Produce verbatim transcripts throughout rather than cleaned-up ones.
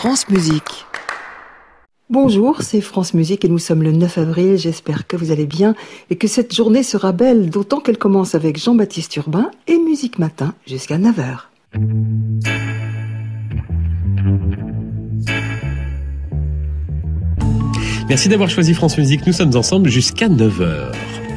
France Musique. Bonjour, c'est France Musique et nous sommes le neuf avril. J'espère que vous allez bien et que cette journée sera belle, d'autant qu'elle commence avec Jean-Baptiste Urbain et Musique Matin jusqu'à neuf heures. Merci d'avoir choisi France Musique. Nous sommes ensemble jusqu'à neuf heures.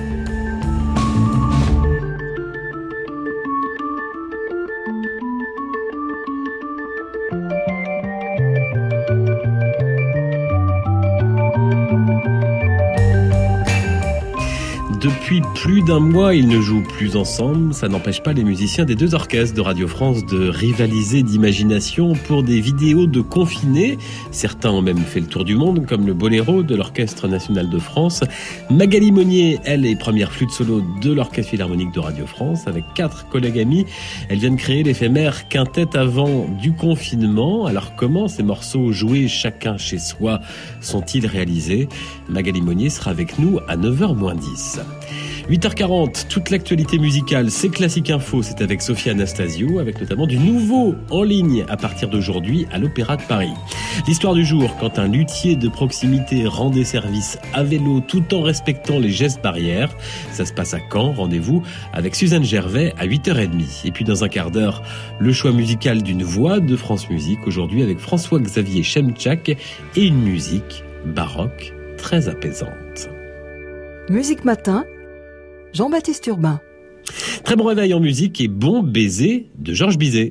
Depuis plus d'un mois, ils ne jouent plus ensemble. Ça n'empêche pas les musiciens des deux orchestres de Radio France de rivaliser d'imagination pour des vidéos de confinés. Certains ont même fait le tour du monde, comme le Boléro de l'Orchestre National de France. Magali Monnier, elle est première flûte solo de l'Orchestre Philharmonique de Radio France. Avec quatre collègues amis, elle vient de créer l'éphémère Quintette avant du confinement. Alors comment ces morceaux joués chacun chez soi sont-ils réalisés? Magali Monnier sera avec nous à neuf heures moins dix. huit heures quarante, toute l'actualité musicale, c'est Classique Info, c'est avec Sophie Anastasio, avec notamment du nouveau en ligne à partir d'aujourd'hui à l'Opéra de Paris. L'histoire du jour, quand un luthier de proximité rendait service à vélo tout en respectant les gestes barrières. Ça se passe à Caen, rendez-vous avec Suzanne Gervais à huit heures trente. Et puis dans un quart d'heure, le choix musical d'une voix de France Musique, aujourd'hui avec François-Xavier Chemchak et une musique baroque très apaisante. Musique Matin, Jean-Baptiste Urbain. Très bon réveil en musique et bon baiser de Georges Bizet.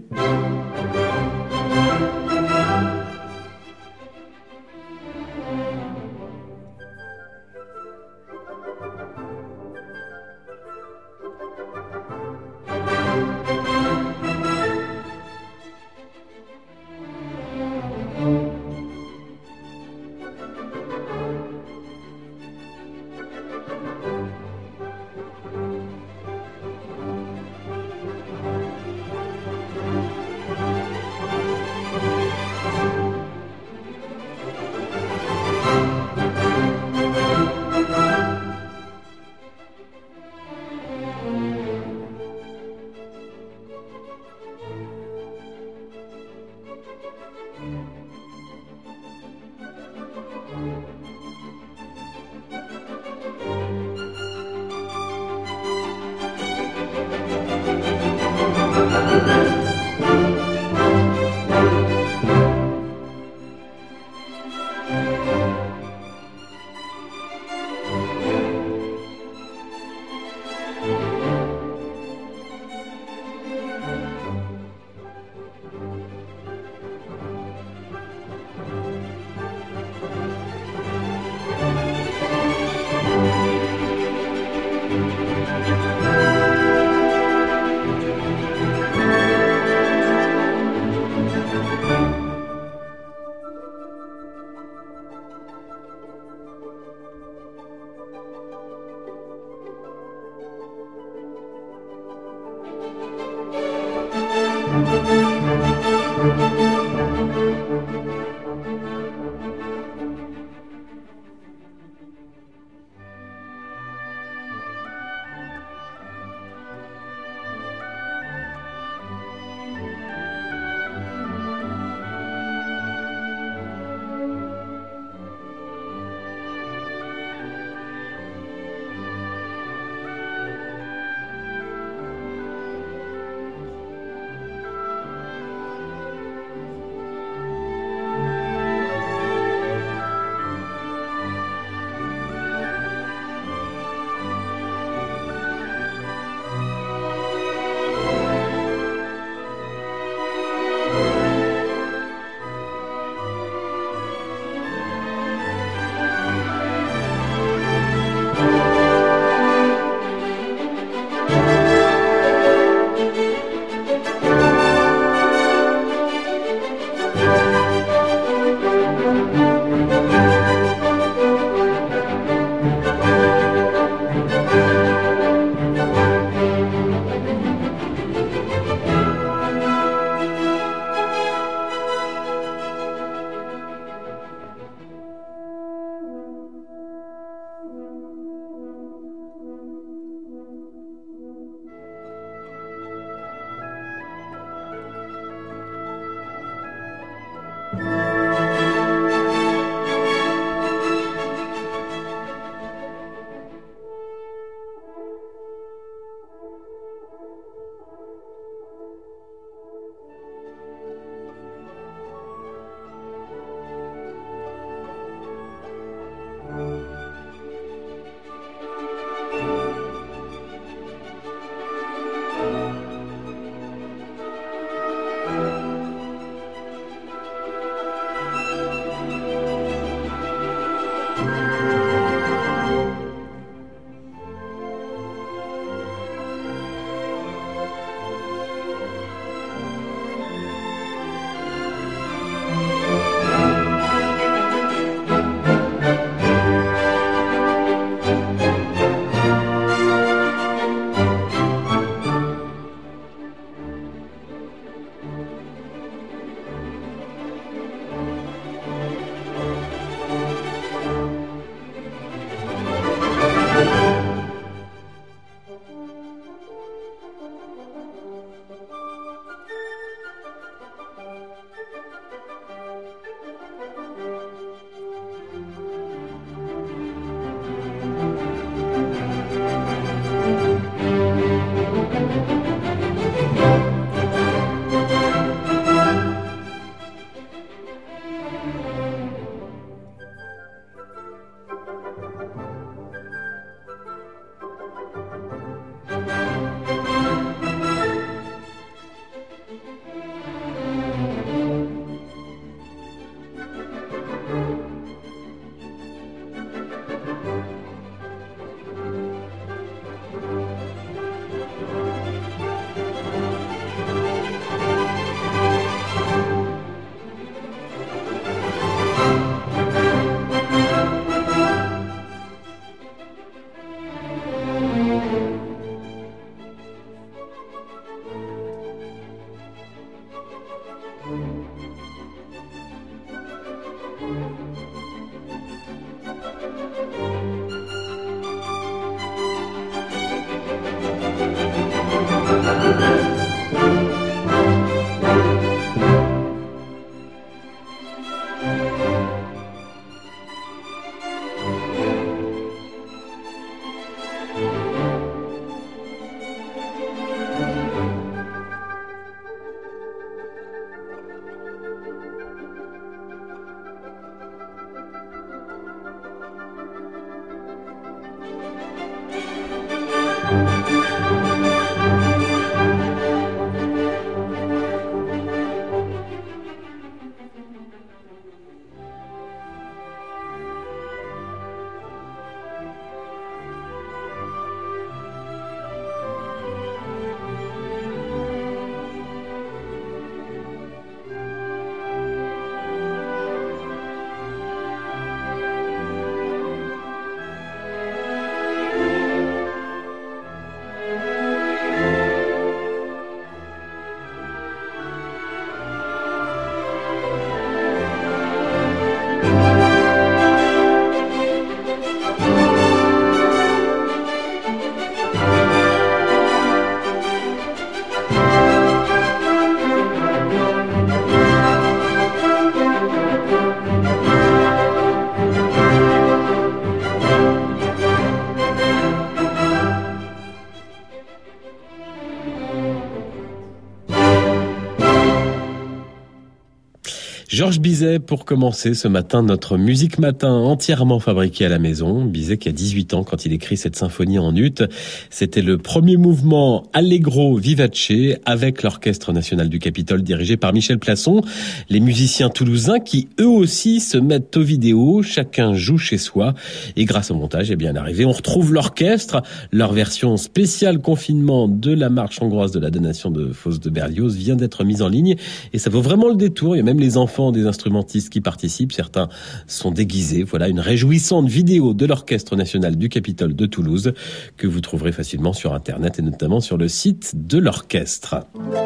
Georges Bizet, pour commencer ce matin, notre musique matin entièrement fabriquée à la maison. Bizet qui a dix-huit ans quand il écrit cette symphonie en ut. C'était le premier mouvement Allegro Vivace avec l'Orchestre National du Capitole dirigé par Michel Plasson. Les musiciens toulousains qui eux aussi se mettent aux vidéos, chacun joue chez soi. Et grâce au montage, eh bien, arrivé, on retrouve l'orchestre, leur version spéciale confinement de la marche hongroise de la donation de Fosse de Berlioz vient d'être mise en ligne et ça vaut vraiment le détour. Il y a même les enfants des instrumentistes qui participent, certains sont déguisés. Voilà une réjouissante vidéo de l'Orchestre National du Capitole de Toulouse que vous trouverez facilement sur internet et notamment sur le site de l'orchestre.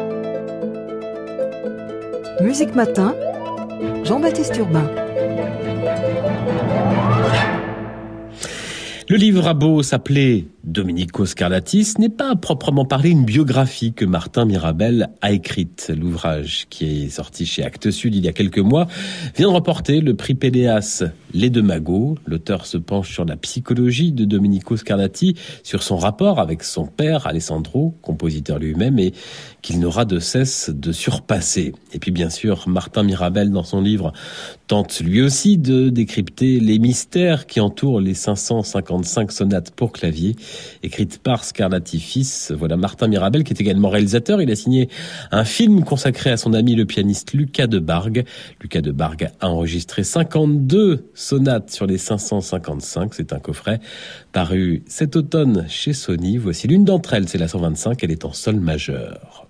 Musique Matin, Jean-Baptiste Urbain. Le livre a beau s'appeler Domenico Scarlatti, ce n'est pas à proprement parler une biographie que Martin Mirabel a écrite. L'ouvrage, qui est sorti chez Actes Sud il y a quelques mois, vient de remporter le prix Péléas Les Deux Magots. L'auteur se penche sur la psychologie de Domenico Scarlatti, sur son rapport avec son père Alessandro, compositeur lui-même, et qu'il n'aura de cesse de surpasser. Et puis bien sûr, Martin Mirabel, dans son livre, tente lui aussi de décrypter les mystères qui entourent les cinq cent cinquante-cinq sonates pour clavier écrite par Scarlatti fils. Voilà Martin Mirabel qui est également réalisateur. Il a signé un film consacré à son ami le pianiste Lucas de Bargue. Lucas de Bargue a enregistré cinquante-deux sonates sur les cinq cent cinquante-cinq. C'est un coffret paru cet automne chez Sony. Voici l'une d'entre elles, c'est la cent vingt-cinq. Elle est en sol majeur.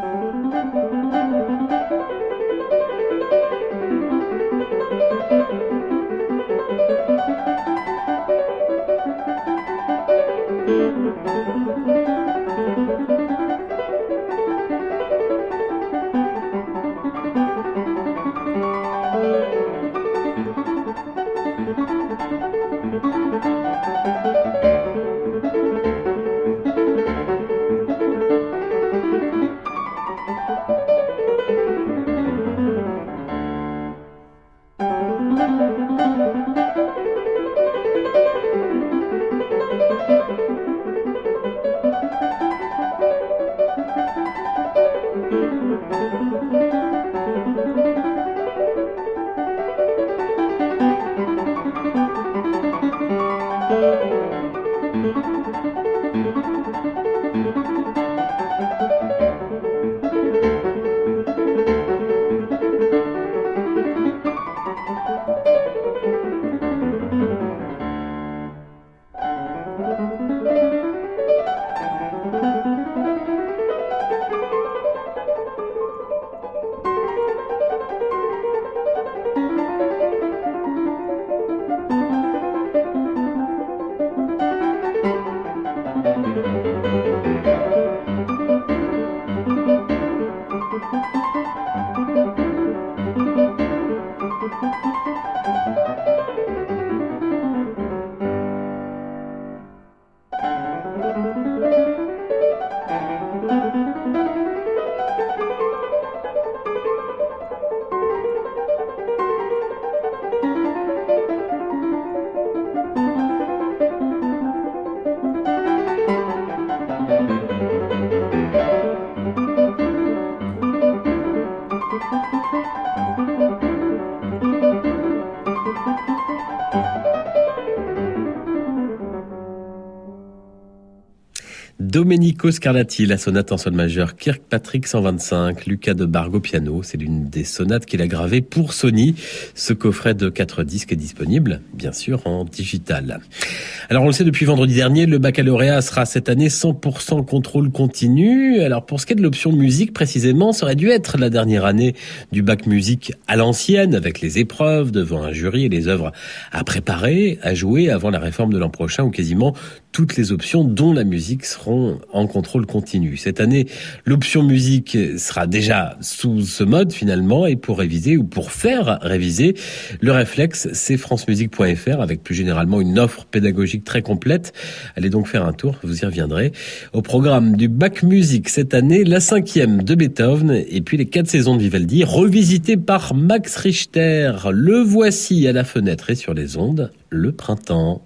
Domenico Scarlatti, la sonate en sol majeur Kirkpatrick cent vingt-cinq, Lucas de Bargue au piano. C'est l'une des sonates qu'il a gravées pour Sony. Ce coffret de quatre disques est disponible, bien sûr, en digital. Alors, on le sait depuis vendredi dernier, le baccalauréat sera cette année cent pour cent contrôle continu. Alors, pour ce qui est de l'option musique, précisément, ça aurait dû être la dernière année du bac musique à l'ancienne, avec les épreuves devant un jury et les œuvres à préparer, à jouer avant la réforme de l'an prochain, où quasiment toutes les options, dont la musique, seront en contrôle continu. Cette année, l'option musique sera déjà sous ce mode finalement, et pour réviser ou pour faire réviser, le réflexe, c'est francemusique point f r avec plus généralement une offre pédagogique très complète. Allez donc faire un tour, vous y reviendrez. Au programme du bac musique cette année, la cinquième de Beethoven et puis les quatre saisons de Vivaldi, revisitées par Max Richter. Le voici à la fenêtre et sur les ondes, le printemps.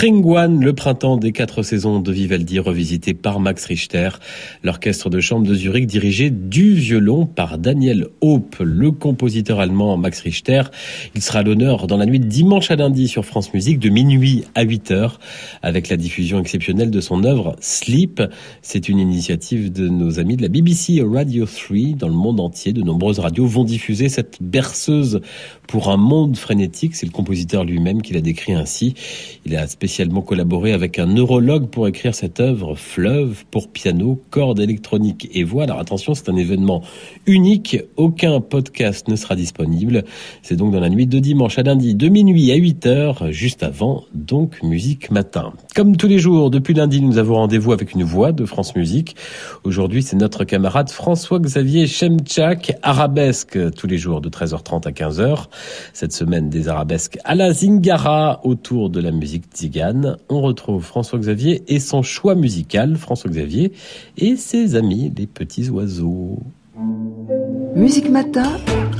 Spring One, le printemps des quatre saisons de Vivaldi, revisité par Max Richter. L'orchestre de chambre de Zurich dirigé du violon par Daniel Hope, le compositeur allemand Max Richter. Il sera à l'honneur dans la nuit de dimanche à lundi sur France Musique de minuit à huit heures avec la diffusion exceptionnelle de son œuvre Sleep. C'est une initiative de nos amis de la B B C Radio trois. Dans le monde entier, de nombreuses radios vont diffuser cette berceuse pour un monde frénétique. C'est le compositeur lui-même qui l'a décrit ainsi. Il a spécialement collaboré avec un neurologue pour écrire cette œuvre Fleuve pour piano, cordes électroniques et voix. Alors attention, c'est un événement unique. Aucun podcast ne sera disponible. C'est donc dans la nuit de dimanche à lundi de minuit à huit heures, juste avant donc Musique Matin. Comme tous les jours, depuis lundi, nous avons rendez-vous avec une voix de France Musique. Aujourd'hui, c'est notre camarade François-Xavier Chemchak, arabesque tous les jours de treize heures trente à quinze heures. Cette semaine, des arabesques à la Zingara autour de la musique tzigane. On retrouve François-Xavier et son choix musical, François-Xavier et ses amis, les petits oiseaux. Musique Matin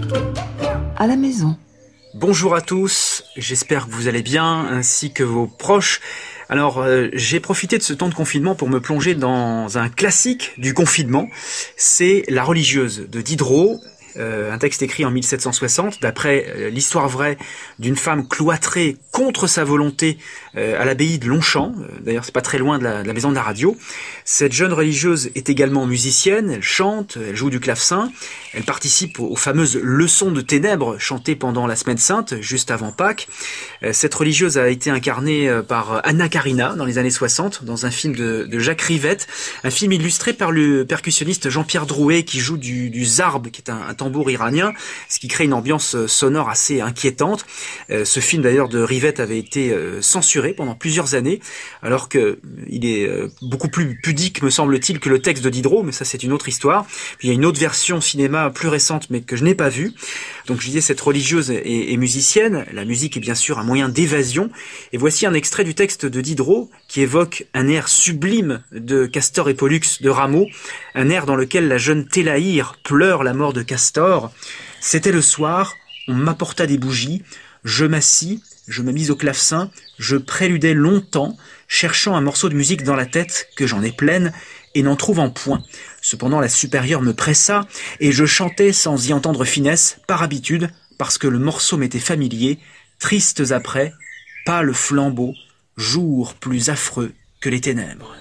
à la maison. Bonjour à tous, j'espère que vous allez bien, ainsi que vos proches. Alors, euh, j'ai profité de ce temps de confinement pour me plonger dans un classique du confinement. C'est La religieuse de Diderot. Euh, un texte écrit en mille sept cent soixante, d'après euh, l'histoire vraie d'une femme cloîtrée contre sa volonté euh, à l'abbaye de Longchamp. Euh, d'ailleurs, c'est pas très loin de la, de la maison de la radio. Cette jeune religieuse est également musicienne, elle chante, elle joue du clavecin, elle participe aux, aux fameuses leçons de ténèbres chantées pendant la Semaine Sainte, juste avant Pâques. Euh, cette religieuse a été incarnée euh, par Anna Karina dans les années soixante, dans un film de, de Jacques Rivette, un film illustré par le percussionniste Jean-Pierre Drouet qui joue du, du zarb, qui est un, un tambour iranien, ce qui crée une ambiance sonore assez inquiétante. Euh, ce film d'ailleurs de Rivette avait été euh, censuré pendant plusieurs années, alors que il est euh, beaucoup plus pudique, me semble-t-il, que le texte de Diderot, mais ça c'est une autre histoire. Puis il y a une autre version cinéma plus récente, mais que je n'ai pas vue. Donc je disais, cette religieuse est, est musicienne, la musique est bien sûr un moyen d'évasion, et voici un extrait du texte de Diderot qui évoque un air sublime de Castor et Pollux de Rameau, un air dans lequel la jeune Télaïre pleure la mort de Castor. C'était le soir, on m'apporta des bougies, je m'assis, je me mis au clavecin, je préludais longtemps, cherchant un morceau de musique dans la tête, que j'en ai pleine, et n'en trouvant point. Cependant la supérieure me pressa, et je chantais sans y entendre finesse, par habitude, parce que le morceau m'était familier, tristes après, pâle flambeau, jour plus affreux que les ténèbres.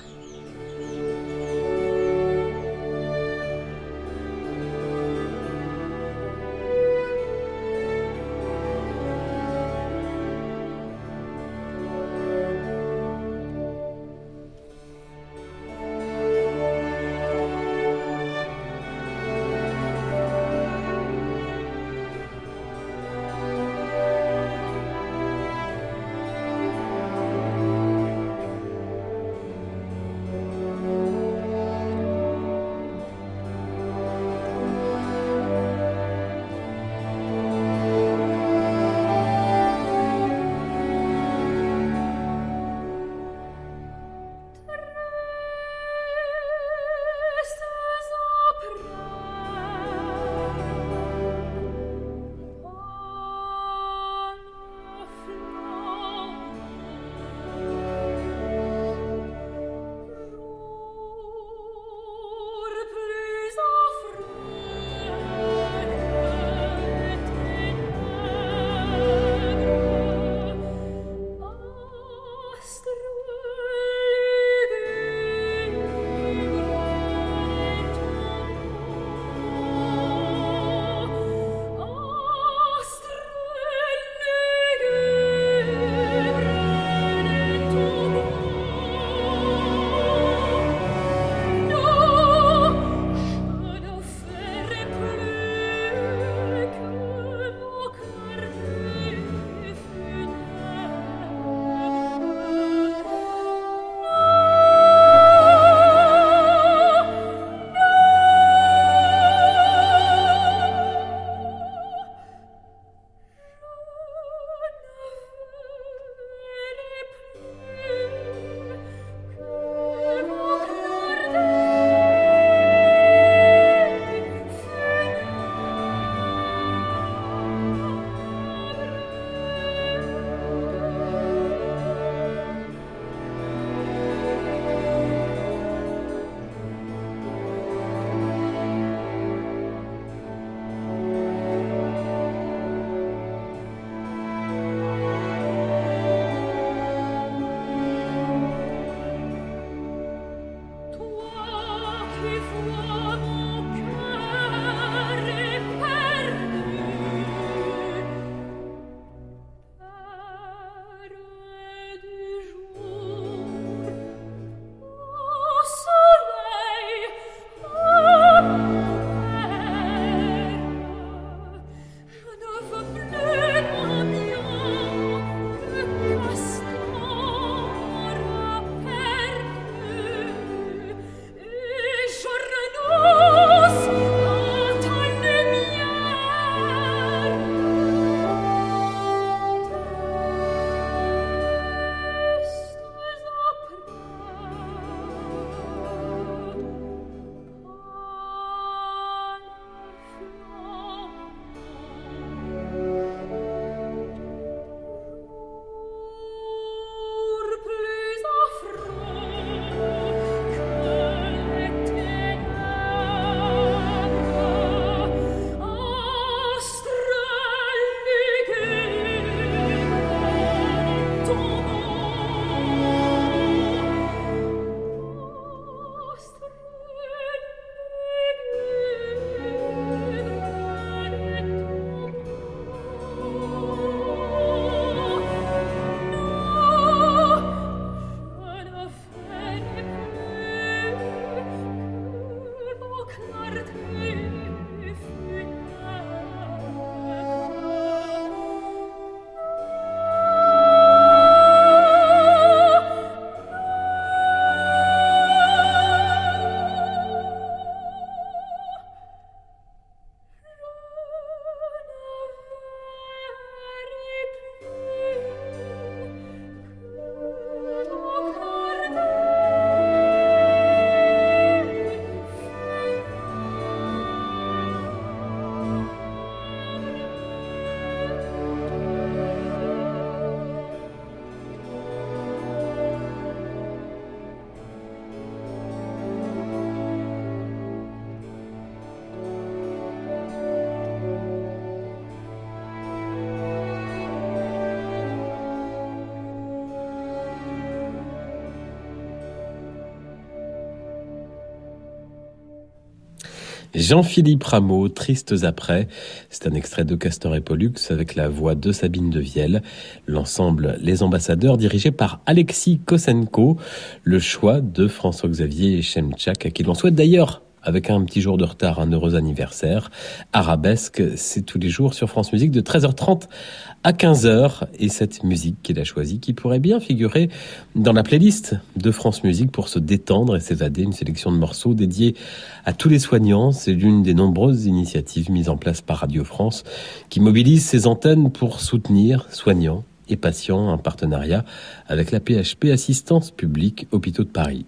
Jean-Philippe Rameau, Tristes après. C'est un extrait de Castor et Pollux avec la voix de Sabine Devielle. L'ensemble Les Ambassadeurs dirigé par Alexis Kosenko. Le choix de François-Xavier Chemchak, à qui l'on souhaite d'ailleurs, avec un petit jour de retard, un heureux anniversaire. Arabesque, c'est tous les jours sur France Musique de treize heures trente à quinze heures. Et cette musique qu'il a choisie, qui pourrait bien figurer dans la playlist de France Musique pour se détendre et s'évader, une sélection de morceaux dédiés à tous les soignants. C'est l'une des nombreuses initiatives mises en place par Radio France qui mobilise ses antennes pour soutenir soignants et patients, un partenariat avec la P H P Assistance Publique Hôpitaux de Paris.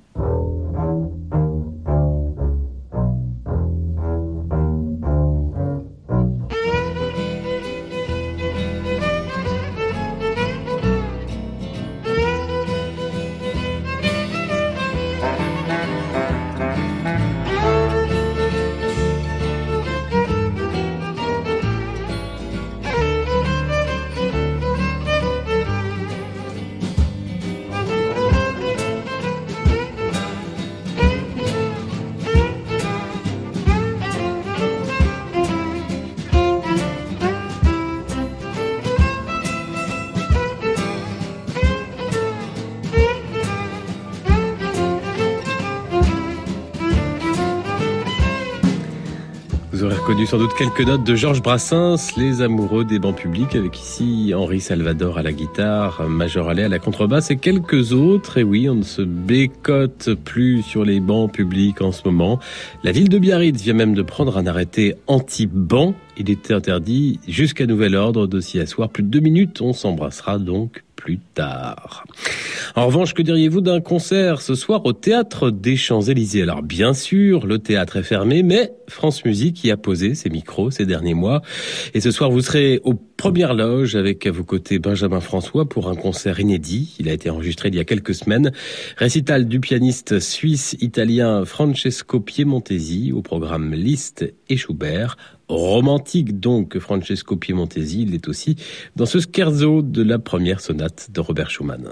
Connu sans doute quelques notes de Georges Brassens, Les amoureux des bancs publics, avec ici Henri Salvador à la guitare, Major Allais à la contrebasse et quelques autres. Et oui, on ne se bécote plus sur les bancs publics en ce moment. La ville de Biarritz vient même de prendre un arrêté anti-banc. Il était interdit jusqu'à nouvel ordre de s'y asseoir plus de deux minutes. On s'embrassera donc plus tard. En revanche, que diriez-vous d'un concert ce soir au Théâtre des Champs-Élysées? Alors bien sûr, le théâtre est fermé, mais France Musique y a posé ses micros ces derniers mois. Et ce soir, vous serez aux premières loges avec à vos côtés Benjamin François pour un concert inédit. Il a été enregistré il y a quelques semaines. Récital du pianiste suisse-italien Francesco Piemontesi au programme Liszt et Schubert. Romantique donc, Francesco Piemontesi, il est aussi dans ce scherzo de la première sonate de Robert Schumann.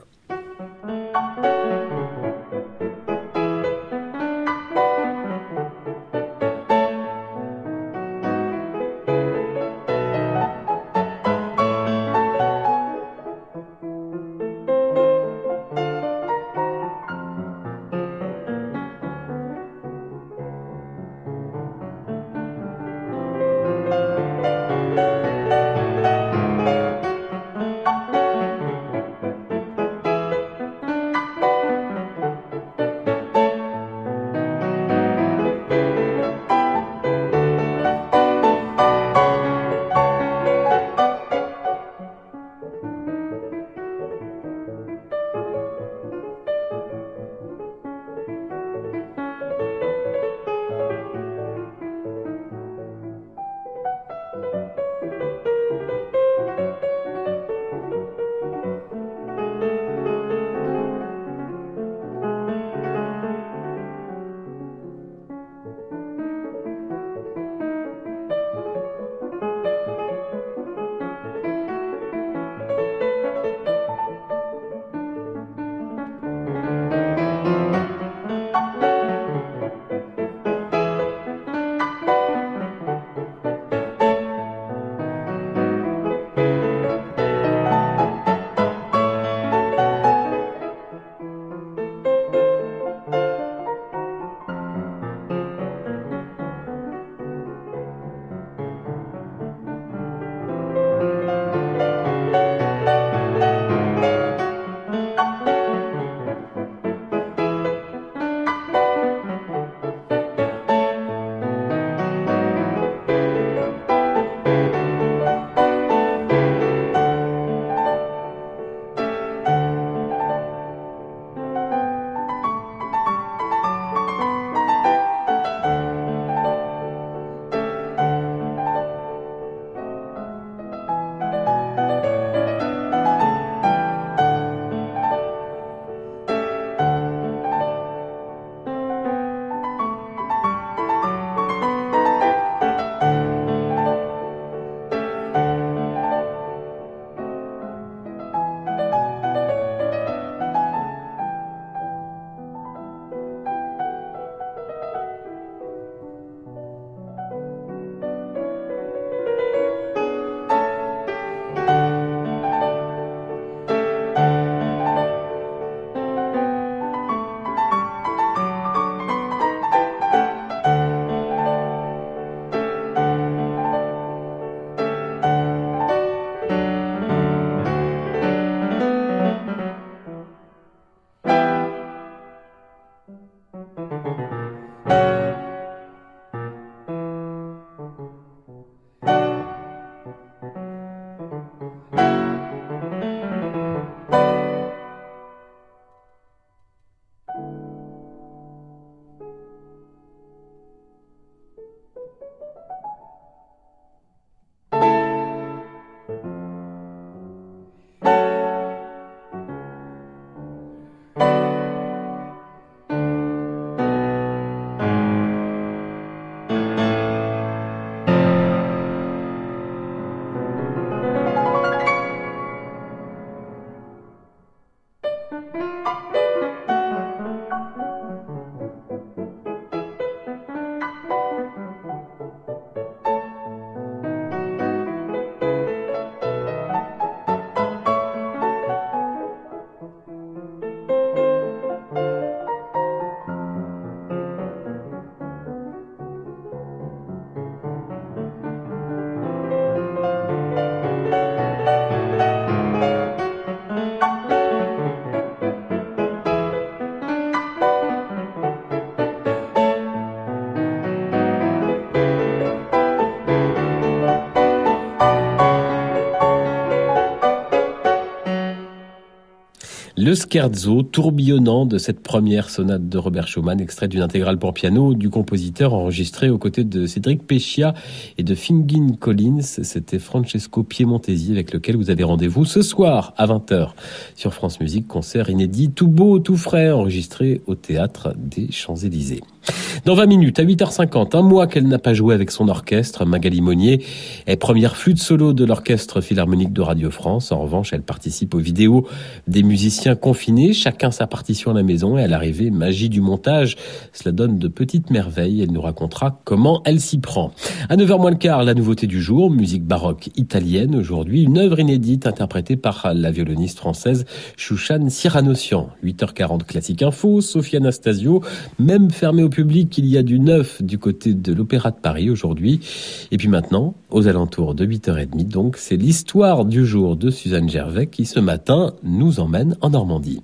le scherzo tourbillonnant de cette première sonate de Robert Schumann, extrait d'une intégrale pour piano du compositeur enregistré aux côtés de Cédric Peccia et de Fingin Collins. C'était Francesco Piemontesi avec lequel vous avez rendez-vous ce soir à vingt heures sur France Musique. Concert inédit, tout beau, tout frais, enregistré au Théâtre des Champs-Élysées. Dans vingt minutes, à huit heures cinquante, un mois qu'elle n'a pas joué avec son orchestre, Magali Monnier est première flûte solo de l'Orchestre Philharmonique de Radio France. En revanche, elle participe aux vidéos des musiciens confinés, chacun sa partition à la maison, et à l'arrivée, magie du montage. Cela donne de petites merveilles. Elle nous racontera comment elle s'y prend. À neuf heures moins le quart, la nouveauté du jour, musique baroque italienne. Aujourd'hui, une œuvre inédite interprétée par la violoniste française Chouchan Cyranocian. huit heures quarante, classique info, Sophie Anastasio, même fermée au public, il y a du neuf du côté de l'Opéra de Paris aujourd'hui. Et puis maintenant, aux alentours de huit heures trente, donc, c'est l'histoire du jour de Suzanne Gervais qui, ce matin, nous emmène en Normandie.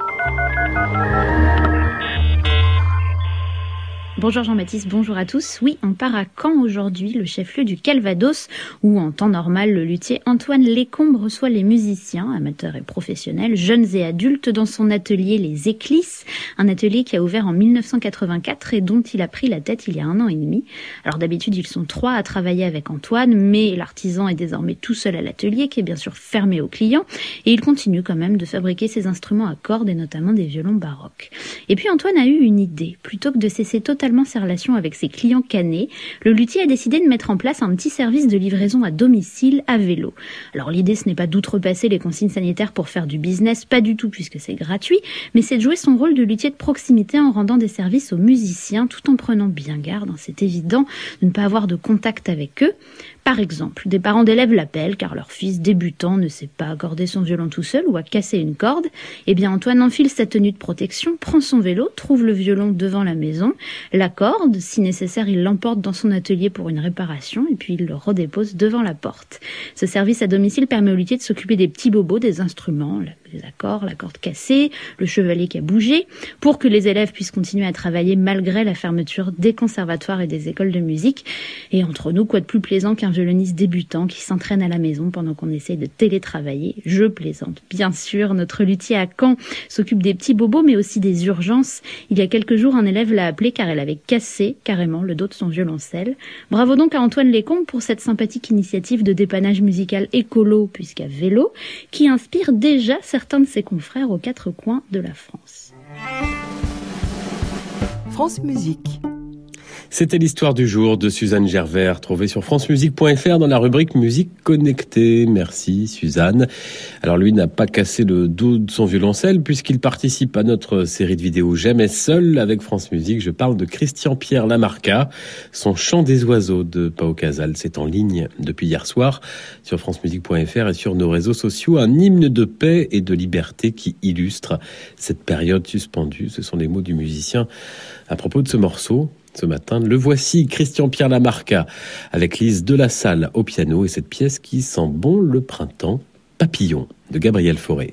Bonjour Jean-Baptiste, bonjour à tous. Oui, on part à Caen aujourd'hui, le chef-lieu du Calvados, où en temps normal, le luthier Antoine Lécombe reçoit les musiciens, amateurs et professionnels, jeunes et adultes, dans son atelier Les Éclisses, un atelier qui a ouvert en mille neuf cent quatre-vingt-quatre et dont il a pris la tête il y a un an et demi. Alors d'habitude, ils sont trois à travailler avec Antoine, mais l'artisan est désormais tout seul à l'atelier, qui est bien sûr fermé aux clients, et il continue quand même de fabriquer ses instruments à cordes et notamment des violons baroques. Et puis Antoine a eu une idée. Plutôt que de cesser totalement ses relations avec ses clients canés, le luthier a décidé de mettre en place un petit service de livraison à domicile à vélo. Alors l'idée, ce n'est pas d'outrepasser les consignes sanitaires pour faire du business, pas du tout puisque c'est gratuit, mais c'est de jouer son rôle de luthier de proximité en rendant des services aux musiciens tout en prenant bien garde, hein, c'est évident, de ne pas avoir de contact avec eux. Par exemple, des parents d'élèves l'appellent car leur fils débutant ne sait pas accorder son violon tout seul ou a cassé une corde. Eh bien, Antoine enfile sa tenue de protection, prend son vélo, trouve le violon devant la maison, l'accorde, si nécessaire, il l'emporte dans son atelier pour une réparation et puis il le redépose devant la porte. Ce service à domicile permet au luthier de s'occuper des petits bobos, des instruments, les accords, la corde cassée, le chevalet qui a bougé, pour que les élèves puissent continuer à travailler malgré la fermeture des conservatoires et des écoles de musique. Et entre nous, quoi de plus plaisant qu'un violoniste débutant qui s'entraîne à la maison pendant qu'on essaye de télétravailler. Je plaisante, bien sûr. Notre luthier à Caen s'occupe des petits bobos, mais aussi des urgences. Il y a quelques jours, un élève l'a appelé car elle avait cassé carrément le dos de son violoncelle. Bravo donc à Antoine Lécombe pour cette sympathique initiative de dépannage musical écolo, puisqu'à vélo, qui inspire déjà certains de ses confrères aux quatre coins de la France. France Musique. C'était l'histoire du jour de Suzanne Gervais, trouvée sur francemusique point f r dans la rubrique Musique connectée. Merci Suzanne. Alors lui n'a pas cassé le dos de son violoncelle puisqu'il participe à notre série de vidéos Jamais seul avec France Musique. Je parle de Christian-Pierre Lamarca. Son Chant des oiseaux de Pau Casals, c'est en ligne depuis hier soir sur francemusique point f r et sur nos réseaux sociaux. Un hymne de paix et de liberté qui illustre cette période suspendue. Ce sont les mots du musicien à propos de ce morceau. Ce matin, le voici, Christian-Pierre Lamarca, avec Lise Delassalle au piano et cette pièce qui sent bon le printemps, Papillon, de Gabriel Fauré.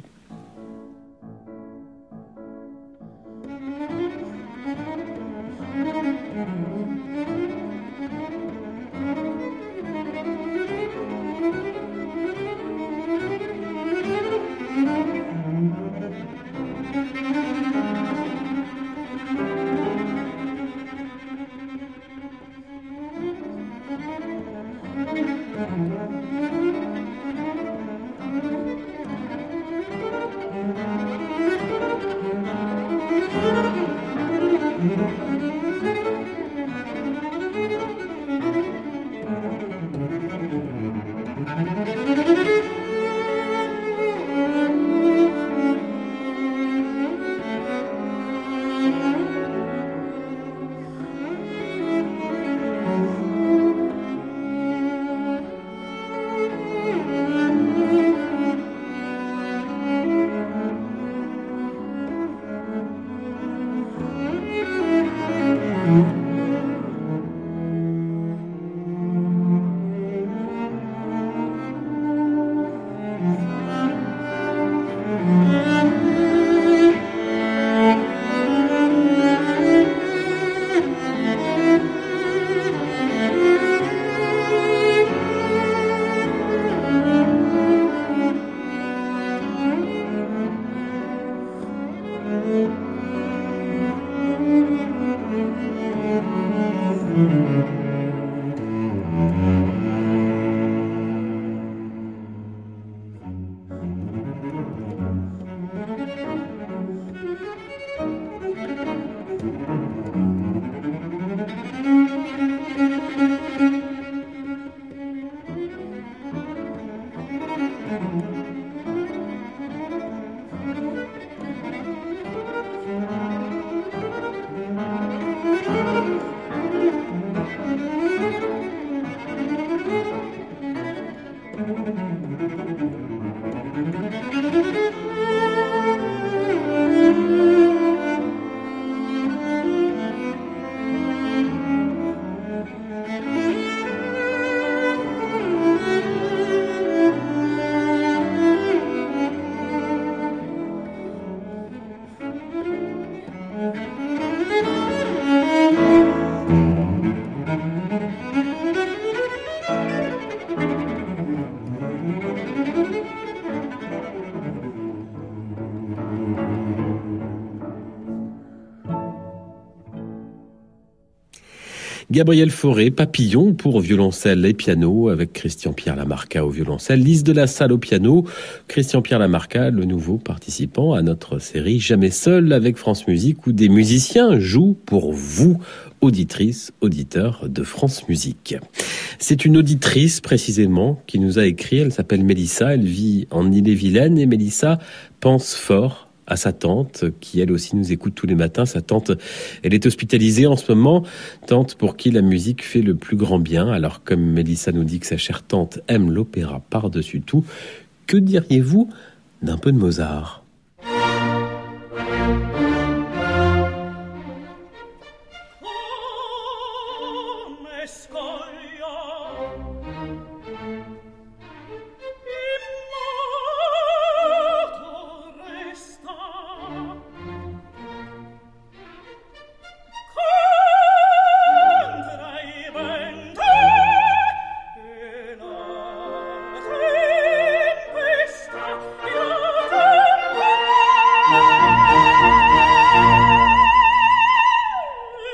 Gabriel Fauré, Papillon pour violoncelle et piano avec Christian-Pierre Lamarca au violoncelle, Lise de la Salle au piano. Christian-Pierre Lamarca, le nouveau participant à notre série Jamais seul avec France Musique où des musiciens jouent pour vous, auditrices, auditeurs de France Musique. C'est une auditrice précisément qui nous a écrit, elle s'appelle Mélissa, elle vit en Ille-et-Vilaine et Mélissa pense fort à sa tante, qui elle aussi nous écoute tous les matins. Sa tante, elle est hospitalisée en ce moment, tante pour qui la musique fait le plus grand bien. Alors comme Mélissa nous dit que sa chère tante aime l'opéra par-dessus tout, que diriez-vous d'un peu de Mozart ?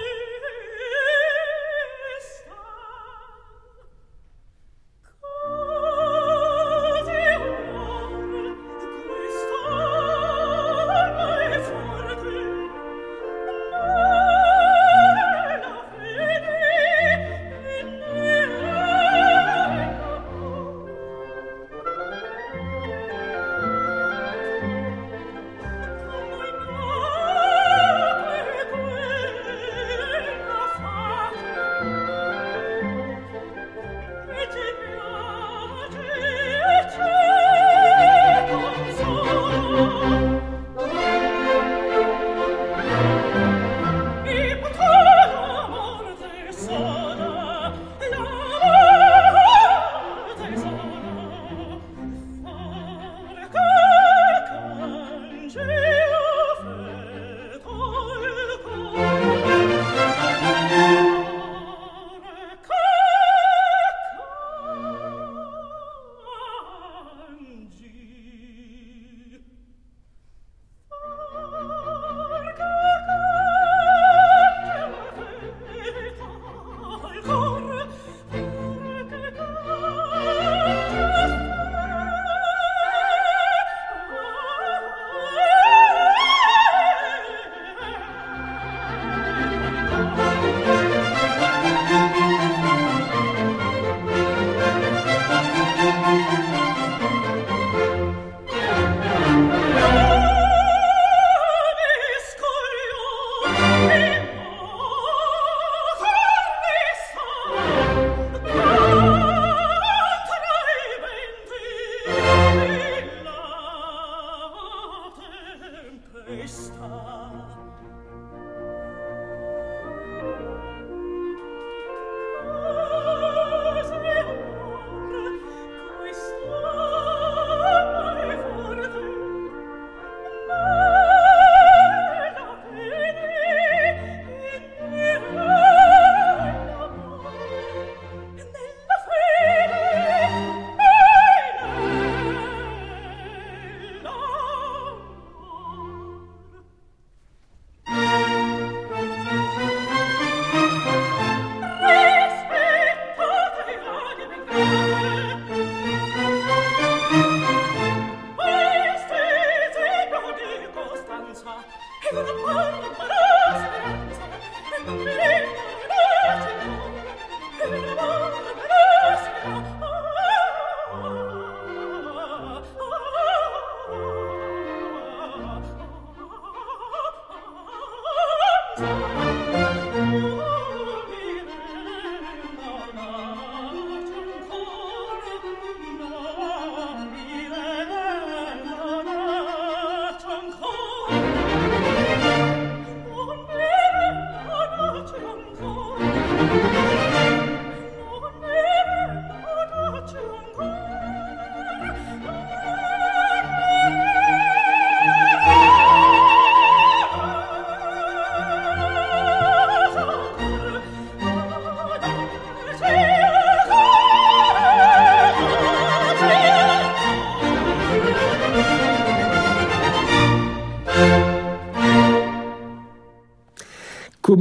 Oh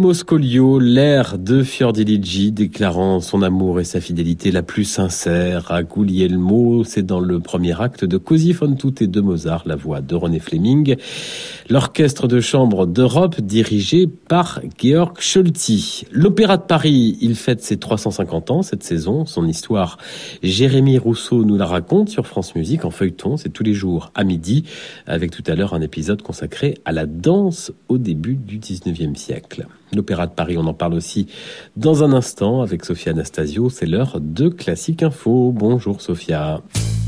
Moscolio, l'air de Fiordiligi déclarant son amour et sa fidélité la plus sincère à Guglielmo. C'est dans le premier acte de Così fan tutte de Mozart, la voix de René Fleming. L'orchestre de chambre d'Europe dirigé par Georg Scholti. L'Opéra de Paris, il fête ses trois cent cinquante ans cette saison. Son histoire, Jérémy Rousseau nous la raconte sur France Musique en feuilleton. C'est tous les jours à midi, avec tout à l'heure un épisode consacré à la danse au début du dix-neuvième siècle. L'Opéra de Paris, on en parle aussi dans un instant avec Sophia Anastasio. C'est l'heure de Classique Info. Bonjour Sophia.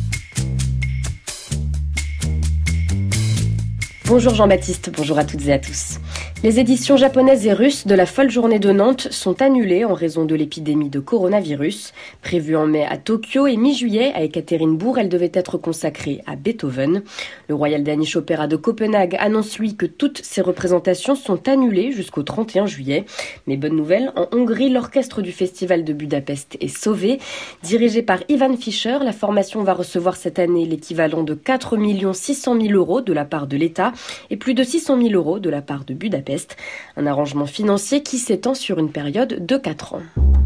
Bonjour Jean-Baptiste, bonjour à toutes et à tous. Les éditions japonaises et russes de la Folle Journée de Nantes sont annulées en raison de l'épidémie de coronavirus. Prévues en mai à Tokyo et mi-juillet à Ekaterinbourg, elles devaient être consacrées à Beethoven. Le Royal Danish Opera de Copenhague annonce lui que toutes ces représentations sont annulées jusqu'au trente et un juillet. Mais bonne nouvelle, en Hongrie, l'orchestre du Festival de Budapest est sauvé. Dirigé par Ivan Fischer, la formation va recevoir cette année l'équivalent de quatre millions six cent mille euros de la part de l'État et plus de six cent mille euros de la part de Budapest. Un arrangement financier qui s'étend sur une période de quatre ans.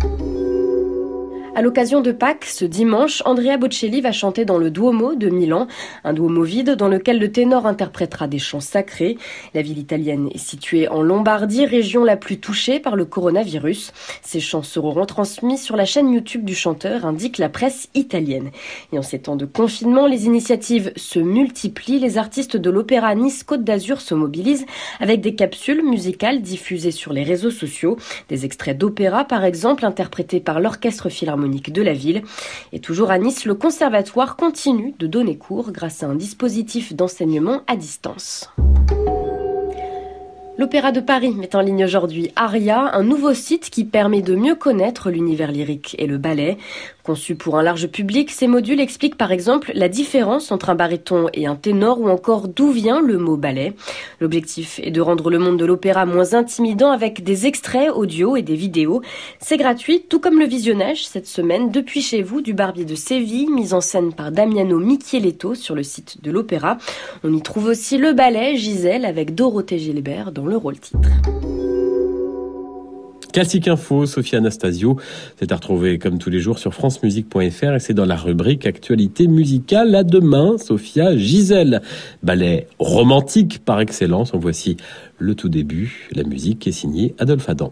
À l'occasion de Pâques, ce dimanche, Andrea Bocelli va chanter dans le Duomo de Milan, un Duomo vide dans lequel le ténor interprétera des chants sacrés. La ville italienne est située en Lombardie, région la plus touchée par le coronavirus. Ces chants seront retransmis sur la chaîne YouTube du chanteur, indique la presse italienne. Et en ces temps de confinement, les initiatives se multiplient. Les artistes de l'Opéra Nice Côte d'Azur se mobilisent avec des capsules musicales diffusées sur les réseaux sociaux. Des extraits d'opéra, par exemple, interprétés par l'orchestre philharmonique de la ville. Et toujours à Nice, le conservatoire continue de donner cours grâce à un dispositif d'enseignement à distance. L'Opéra de Paris met en ligne aujourd'hui Aria, un nouveau site qui permet de mieux connaître l'univers lyrique et le ballet. Conçu pour un large public, ces modules expliquent par exemple la différence entre un baryton et un ténor ou encore d'où vient le mot ballet. L'objectif est de rendre le monde de l'opéra moins intimidant avec des extraits audio et des vidéos. C'est gratuit, tout comme le visionnage cette semaine depuis chez vous du Barbier de Séville, mise en scène par Damiano Micheletto sur le site de l'opéra. On y trouve aussi le ballet Gisèle avec Dorothée Gilbert dans le rôle titre. Classique Info, Sophia Anastasio, c'est à retrouver comme tous les jours sur francemusique point f r et c'est dans la rubrique Actualité musicale. À demain, Sophia, Gisèle, ballet romantique par excellence. En voici le tout début. La musique est signée Adolphe Adam.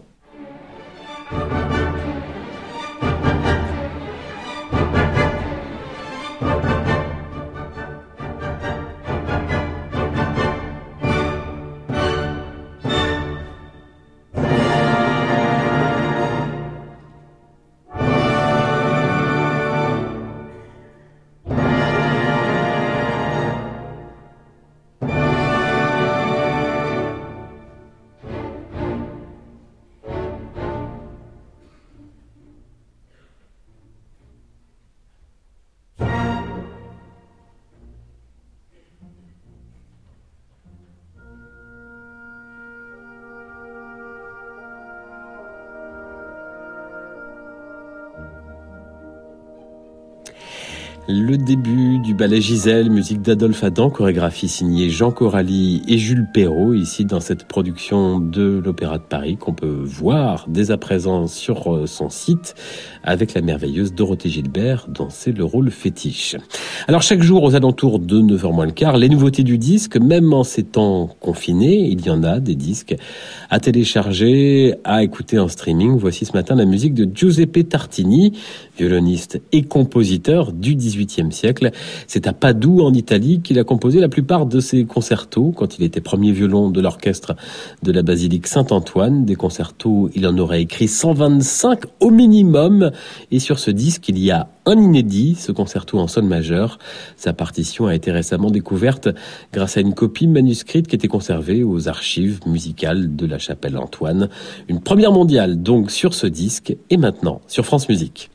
Le début du ballet Gisèle, musique d'Adolphe Adam, chorégraphie signée Jean Coralie et Jules Perrault, ici dans cette production de l'Opéra de Paris qu'on peut voir dès à présent sur son site avec la merveilleuse Dorothée Gilbert danser le rôle fétiche. Alors chaque jour aux alentours de neuf heures moins le quart, les nouveautés du disque, même en ces temps confinés, il y en a des disques à télécharger, à écouter en streaming. Voici ce matin la musique de Giuseppe Tartini, violoniste et compositeur du dix-huitième siècle. C'est à Padoue, en Italie, qu'il a composé la plupart de ses concertos quand il était premier violon de l'orchestre de la basilique Saint-Antoine. Des concertos, il en aurait écrit cent vingt-cinq au minimum. Et sur ce disque, il y a un inédit, ce concerto en sol majeur. Sa partition a été récemment découverte grâce à une copie manuscrite qui était conservée aux archives musicales de la chapelle Antoine. Une première mondiale donc sur ce disque et maintenant sur France Musique.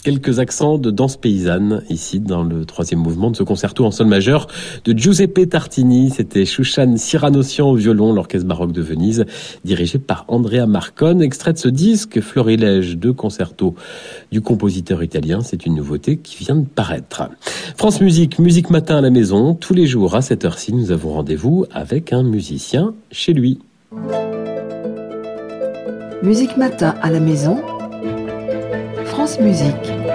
Quelques accents de danse paysanne, ici, dans le troisième mouvement de ce concerto en sol majeur de Giuseppe Tartini. C'était Shushan Cyranocian au violon, l'orchestre baroque de Venise, dirigé par Andrea Marcone. Extrait de ce disque, Florilège de concerto du compositeur italien. C'est une nouveauté qui vient de paraître. France Musique, Musique Matin à la maison. Tous les jours, à cette heure-ci, nous avons rendez-vous avec un musicien chez lui. Musique Matin à la maison. France Musique.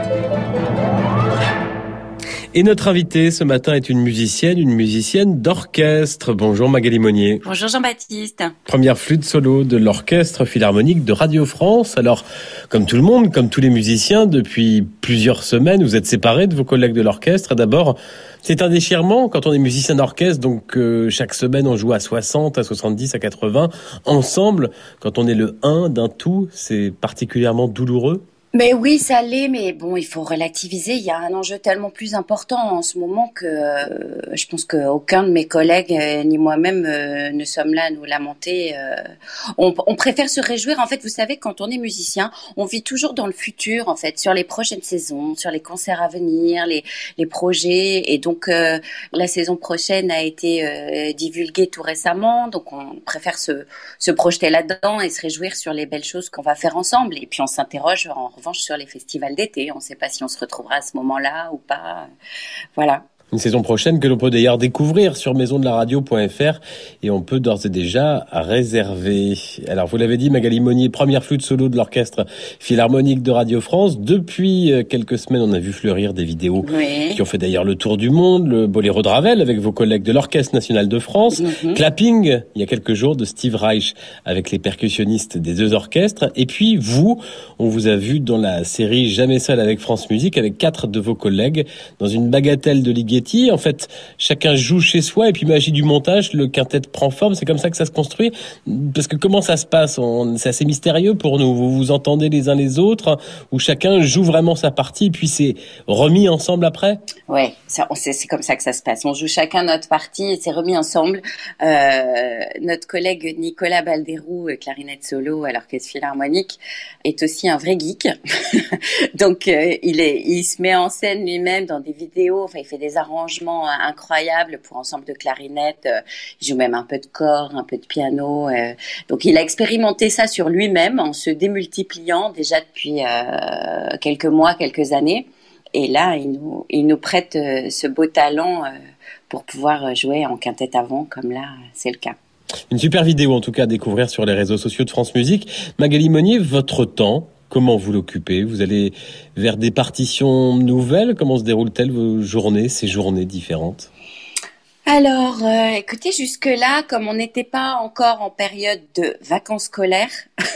Et notre invitée ce matin est une musicienne, une musicienne d'orchestre. Bonjour Magali Monnier. Bonjour Jean-Baptiste. Première flûte solo de l'Orchestre Philharmonique de Radio France. Alors, comme tout le monde, comme tous les musiciens, depuis plusieurs semaines, vous êtes séparés de vos collègues de l'orchestre. D'abord, c'est un déchirement quand on est musicien d'orchestre, donc euh, chaque semaine on joue à soixante, à soixante-dix, à quatre-vingts, ensemble. Quand on est le un d'un tout, c'est particulièrement douloureux. Mais oui, ça l'est, mais bon, il faut relativiser. Il y a un enjeu tellement plus important en ce moment que euh, je pense qu'aucun de mes collègues euh, ni moi-même euh, ne sommes là à nous lamenter. Euh, on, on préfère se réjouir. En fait, vous savez, quand on est musicien, on vit toujours dans le futur, en fait, sur les prochaines saisons, sur les concerts à venir, les, les projets. Et donc, euh, la saison prochaine a été euh, divulguée tout récemment. Donc, on préfère se, se projeter là-dedans et se réjouir sur les belles choses qu'on va faire ensemble. Et puis, on s'interroge en revanche sur les festivals d'été. On ne sait pas si on se retrouvera à ce moment-là ou pas. Voilà. Une saison prochaine que l'on peut d'ailleurs découvrir sur maison de la radio point f r et on peut d'ores et déjà réserver. Alors vous l'avez dit, Magali Monnier, première flûte solo de l'Orchestre Philharmonique de Radio France. Depuis quelques semaines, on a vu fleurir des vidéos oui. qui ont fait d'ailleurs le tour du monde. Le Boléro de Ravel avec vos collègues de l'Orchestre National de France. Mm-hmm. Clapping, il y a quelques jours, de Steve Reich avec les percussionnistes des deux orchestres. Et puis vous, on vous a vu dans la série Jamais seul avec France Musique avec quatre de vos collègues dans une bagatelle de Ligeti. En fait, chacun joue chez soi et puis magie du montage, le quintet prend forme. C'est comme ça que ça se construit. Parce que comment ça se passe ? On, c'est assez mystérieux pour nous. Vous vous entendez les uns les autres ou chacun joue vraiment sa partie et puis c'est remis ensemble après ? Ouais, ça, on, c'est, c'est comme ça que ça se passe. On joue chacun notre partie et c'est remis ensemble. Euh, notre collègue Nicolas Balderou, clarinette solo à l'Orchestre Philharmonique, est aussi un vrai geek. Donc euh, il est, il se met en scène lui-même dans des vidéos. Enfin, il fait des arrangements incroyables pour ensemble de clarinette. Euh, il joue même un peu de cor, un peu de piano. Euh, donc il a expérimenté ça sur lui-même en se démultipliant déjà depuis euh, quelques mois, quelques années. Et là, il nous, il nous prête euh, ce beau talent euh, pour pouvoir jouer en quintette avant, comme là, c'est le cas. Une super vidéo en tout cas à découvrir sur les réseaux sociaux de France Musique. Magali Monnier, votre temps, comment vous l'occupez ? Vous allez vers des partitions nouvelles ? Comment se déroulent-elles vos journées, ces journées différentes ? Alors, euh, écoutez, jusque-là, comme on n'était pas encore en période de vacances scolaires,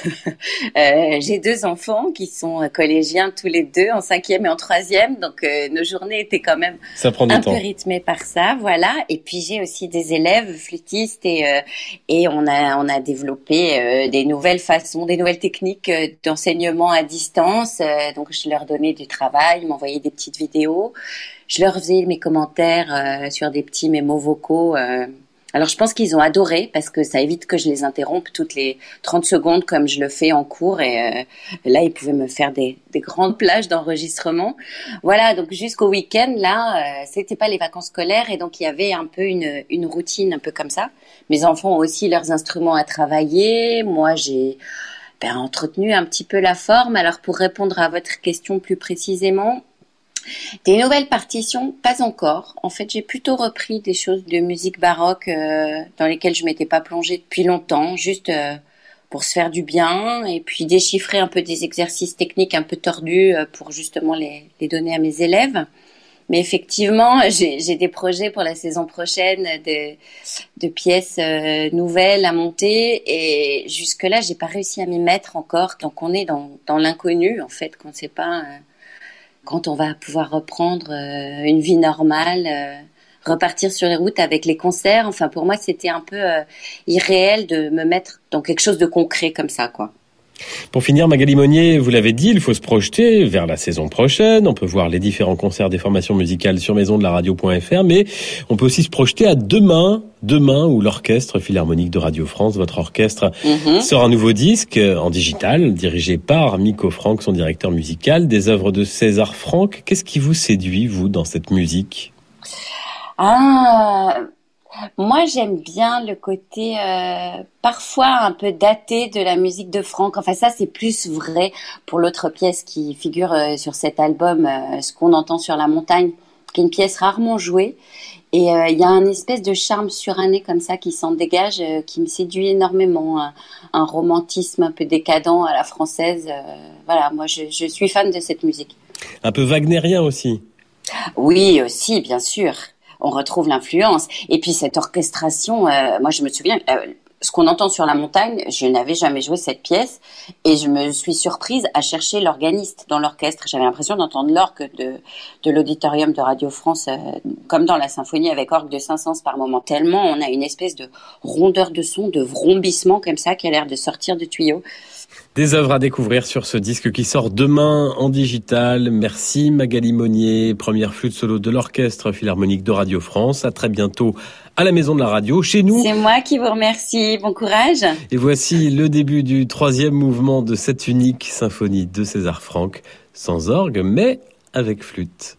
euh, j'ai deux enfants qui sont collégiens tous les deux, en cinquième et en troisième, donc euh, nos journées étaient quand même ça prend du un temps. peu rythmées par ça, voilà. Et puis j'ai aussi des élèves flûtistes et euh, et on a on a développé euh, des nouvelles façons, des nouvelles techniques euh, d'enseignement à distance. Euh, donc je leur donnais du travail, ils m'envoyaient des petites vidéos. Je leur faisais mes commentaires euh, sur des petits mémos vocaux. Euh. Alors, je pense qu'ils ont adoré parce que ça évite que je les interrompe toutes les trente secondes comme je le fais en cours. Et euh, là, ils pouvaient me faire des, des grandes plages d'enregistrement. Voilà, donc jusqu'au week-end, là, euh, c'était pas les vacances scolaires. Et donc, il y avait un peu une, une routine un peu comme ça. Mes enfants ont aussi leurs instruments à travailler. Moi, j'ai ben, entretenu un petit peu la forme. Alors, pour répondre à votre question plus précisément... Des nouvelles partitions, pas encore. En fait, j'ai plutôt repris des choses de musique baroque euh, dans lesquelles je m'étais pas plongée depuis longtemps, juste euh, pour se faire du bien, et puis déchiffrer un peu des exercices techniques un peu tordus euh, pour justement les, les donner à mes élèves. Mais effectivement, j'ai, j'ai des projets pour la saison prochaine de, de pièces euh, nouvelles à monter, et jusque-là, j'ai pas réussi à m'y mettre encore, tant qu'on est dans, dans l'inconnu, en fait, qu'on ne sait pas... Euh, quand on va pouvoir reprendre euh, une vie normale, euh, repartir sur les routes avec les concerts. Enfin, pour moi, c'était un peu euh, irréel de me mettre dans quelque chose de concret comme ça, quoi. Pour finir, Magali Monnier, vous l'avez dit, il faut se projeter vers la saison prochaine. On peut voir les différents concerts des formations musicales sur maison de la radio point f r, mais on peut aussi se projeter à demain, demain où l'Orchestre Philharmonique de Radio France, votre orchestre, mm-hmm. sort un nouveau disque en digital, dirigé par Miko Franck, son directeur musical, des œuvres de César Franck. Qu'est-ce qui vous séduit, vous, dans cette musique ? Ah... Moi, j'aime bien le côté euh, parfois un peu daté de la musique de Franck. Enfin, ça, c'est plus vrai pour l'autre pièce qui figure euh, sur cet album, euh, Ce qu'on entend sur la montagne, qui est une pièce rarement jouée. Et il euh, y a un espèce de charme suranné comme ça qui s'en dégage, euh, qui me séduit énormément. Un, un romantisme un peu décadent à la française. Euh, voilà, moi, je, je suis fan de cette musique. Un peu wagnérien aussi. Oui, aussi, bien sûr. On retrouve l'influence. Et puis cette orchestration, euh, moi je me souviens, euh, ce qu'on entend sur la montagne, je n'avais jamais joué cette pièce et je me suis surprise à chercher l'organiste dans l'orchestre. J'avais l'impression d'entendre l'orgue de, de l'auditorium de Radio France, euh, comme dans la symphonie avec orgue de Saint-Saëns par moment. Tellement on a une espèce de rondeur de son, de vrombissement comme ça qui a l'air de sortir du tuyau. Des œuvres à découvrir sur ce disque qui sort demain en digital. Merci Magali Monnier, première flûte solo de l'Orchestre Philharmonique de Radio France. À très bientôt à la Maison de la Radio, chez nous. C'est moi qui vous remercie. Bon courage. Et voici le début du troisième mouvement de cette unique symphonie de César Franck, sans orgue, mais avec flûte.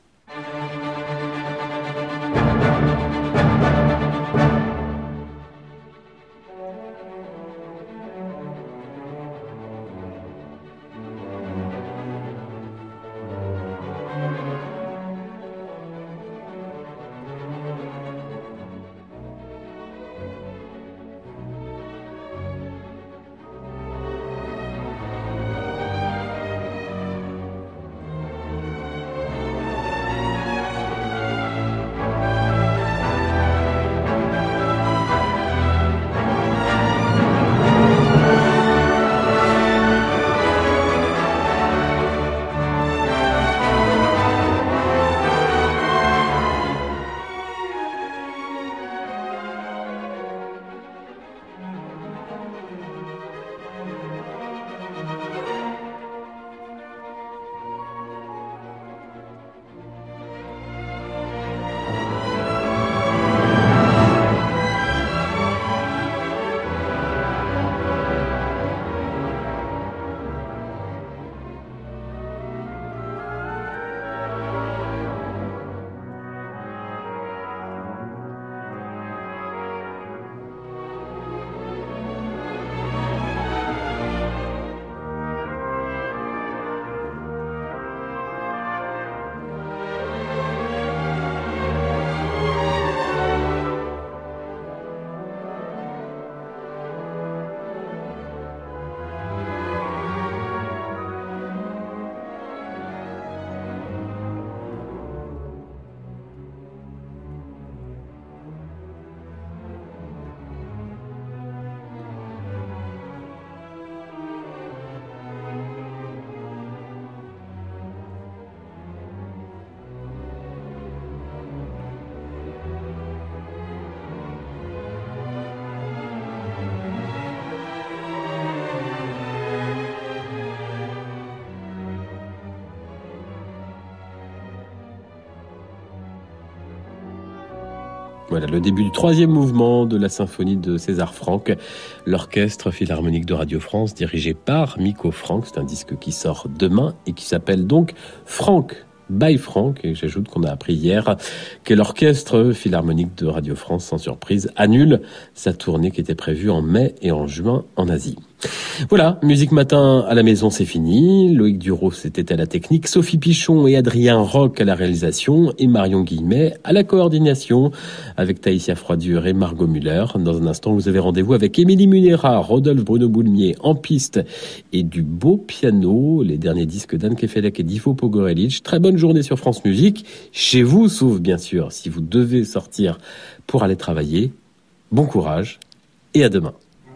Voilà le début du troisième mouvement de la symphonie de César Franck, l'Orchestre Philharmonique de Radio France, dirigé par Miko Franck. C'est un disque qui sort demain et qui s'appelle donc Franck by Franck. Et j'ajoute qu'on a appris hier que l'Orchestre Philharmonique de Radio France, sans surprise, annule sa tournée qui était prévue en mai et en juin en Asie. Voilà, Musique Matin à la maison, c'est fini. Loïc Duros était à la technique, Sophie Pichon et Adrien Roch à la réalisation et Marion Guillemet à la coordination avec Taïsia Froidure et Margot Muller. Dans un instant, vous avez rendez-vous avec Émilie Munera, Rodolphe Bruno Boulmier en piste et du beau piano, les derniers disques d'Anne Kefelec et d'Ivo Pogorelic. Très bonne journée sur France Musique, chez vous, sauf bien sûr si vous devez sortir pour aller travailler. Bon courage et à demain.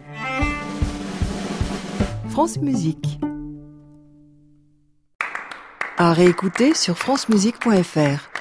France Musique. À réécouter sur francemusique point f r.